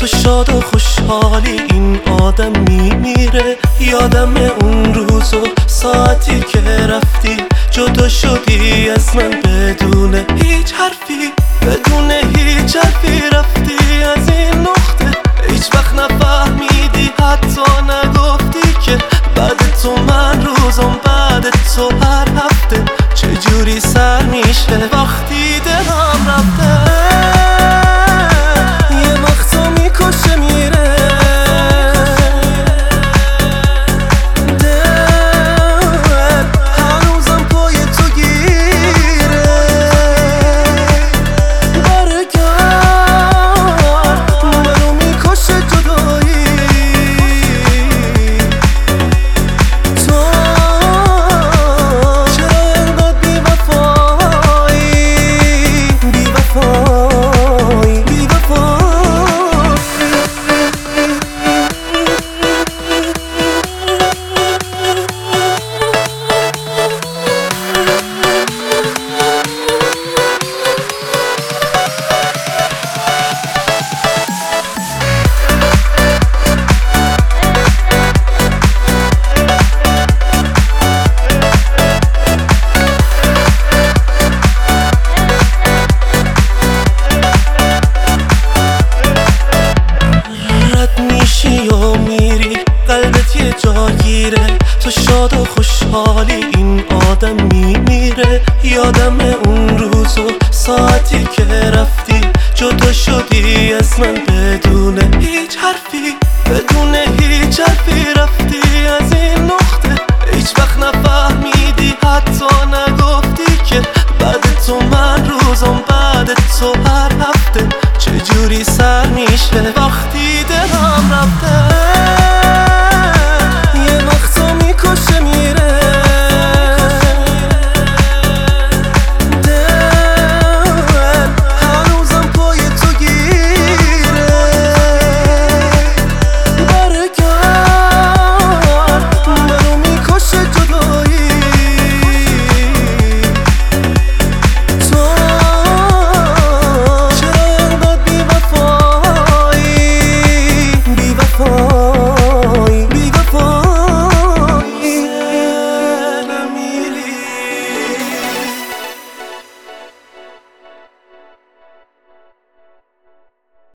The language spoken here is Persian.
تو شاد و خوشحالی این آدم میمیره. یادم اون روز و ساعتی که رفتی جدا شدی از من بدون هیچ حرفی، بدون هیچ حرفی رفتی از این نقطه. هیچ وقت نفهمیدی، حتی نگفتی که بعد تو من روزم، بعد تو هر هفته چجوری سر میشه وقتی دلم رفته. یه وقتا میکشه میره دل، هنوزم پای تو گیره. برگرد منو میکشه جدایی، تو چرا انقدر بی‌وفایی، بی‌وفایی، بی‌وفایی. یا میری قلبت یه جاگیره، تو شاد و خوشحالی این آدم میمیره. یادم اون روز و ساعتی که